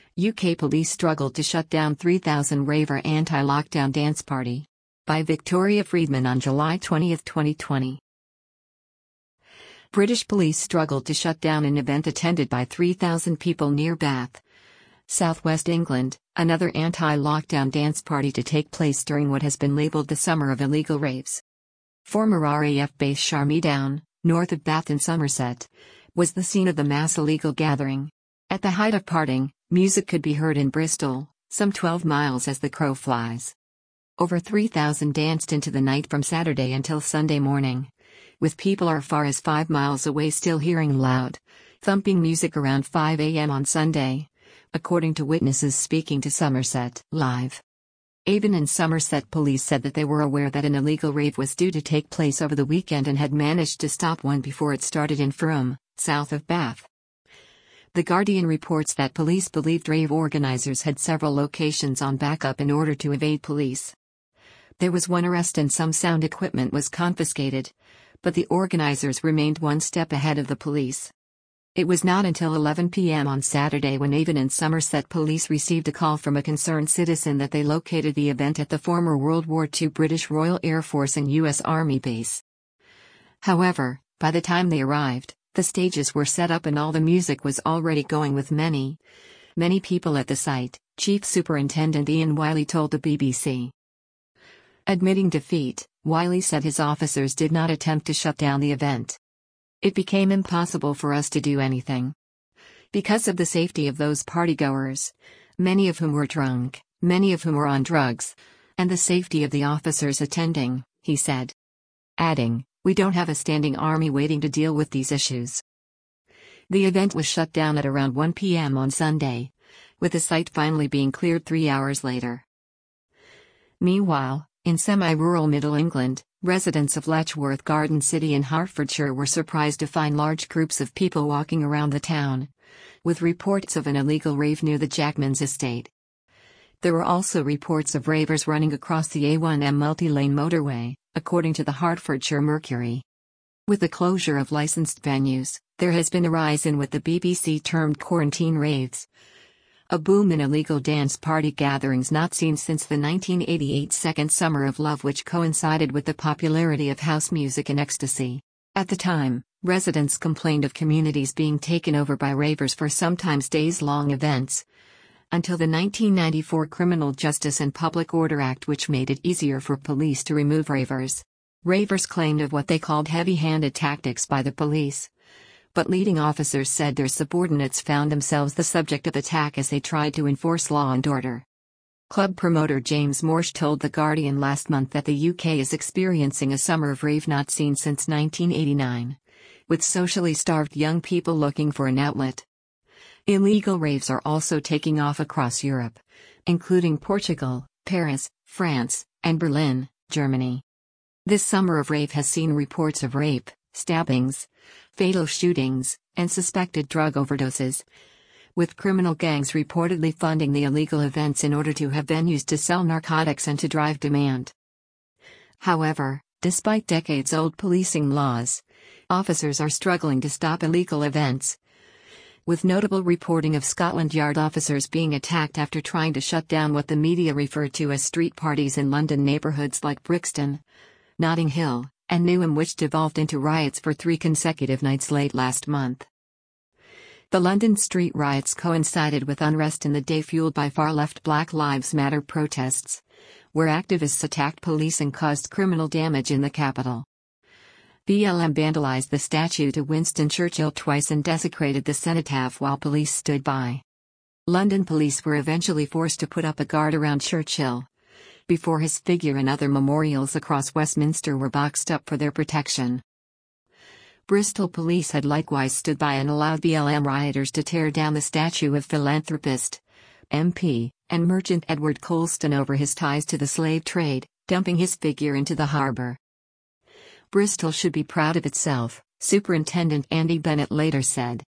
UK police struggled to shut down 3,000 raver anti-lockdown dance party. By Victoria Friedman on July 20, 2020. British police struggled to shut down an event attended by 3,000 people near Bath, southwest England, another anti-lockdown dance party to take place during what has been labelled the summer of illegal raves. Former RAF base Sharmy Down, north of Bath in Somerset, was the scene of the mass illegal gathering. At the height of partying, music could be heard in Bristol, some 12 miles as the crow flies. Over 3,000 danced into the night from Saturday until Sunday morning, with people as far as 5 miles away still hearing loud, thumping music around 5 a.m. on Sunday, according to witnesses speaking to Somerset Live. Avon and Somerset police said that they were aware that an illegal rave was due to take place over the weekend and had managed to stop one before it started in Frome, south of Bath. The Guardian reports that police believed rave organizers had several locations on backup in order to evade police. There was one arrest and some sound equipment was confiscated, but the organizers remained one step ahead of the police. It was not until 11 p.m. on Saturday when Avon and Somerset police received a call from a concerned citizen that they located the event at the former World War II British Royal Air Force and U.S. Army base. However, by the time they arrived, the stages were set up and all the music was already going with many people at the site, Chief Superintendent Ian Wiley told the BBC. Admitting defeat, Wiley said his officers did not attempt to shut down the event. It became impossible for us to do anything. Because of the safety of those partygoers, many of whom were drunk, many of whom were on drugs, and the safety of the officers attending, he said. Adding, "We don't have a standing army waiting to deal with these issues." The event was shut down at around 1 p.m. on Sunday, with the site finally being cleared 3 hours later. Meanwhile, in semi-rural Middle England, residents of Letchworth Garden City in Hertfordshire were surprised to find large groups of people walking around the town, with reports of an illegal rave near the Jackmans estate. There were also reports of ravers running across the A1M multi-lane motorway, according to the Hertfordshire Mercury. With the closure of licensed venues, there has been a rise in what the BBC termed quarantine raves, a boom in illegal dance party gatherings not seen since the 1988 Second Summer of Love, which coincided with the popularity of house music and ecstasy. At the time, residents complained of communities being taken over by ravers for sometimes days-long events, until the 1994 Criminal Justice and Public Order Act, which made it easier for police to remove ravers. Ravers claimed of what they called heavy-handed tactics by the police, but leading officers said their subordinates found themselves the subject of attack as they tried to enforce law and order. Club promoter James Morsh told The Guardian last month that the UK is experiencing a summer of rave not seen since 1989, with socially starved young people looking for an outlet. Illegal raves are also taking off across Europe, including Portugal, Paris, France, and Berlin, Germany. This summer of rave has seen reports of rape, stabbings, fatal shootings, and suspected drug overdoses, with criminal gangs reportedly funding the illegal events in order to have venues to sell narcotics and to drive demand. However, despite decades-old policing laws, officers are struggling to stop illegal events, with notable reporting of Scotland Yard officers being attacked after trying to shut down what the media referred to as street parties in London neighbourhoods like Brixton, Notting Hill, and Newham, which devolved into riots for 3 consecutive nights late last month. The London street riots coincided with unrest in the day fueled by far-left Black Lives Matter protests, where activists attacked police and caused criminal damage in the capital. BLM vandalized the statue to Winston Churchill twice and desecrated the cenotaph while police stood by. London police were eventually forced to put up a guard around Churchill, before his figure and other memorials across Westminster were boxed up for their protection. Bristol police had likewise stood by and allowed BLM rioters to tear down the statue of philanthropist, MP, and merchant Edward Colston over his ties to the slave trade, dumping his figure into the harbour. Bristol should be proud of itself, Superintendent Andy Bennett later said.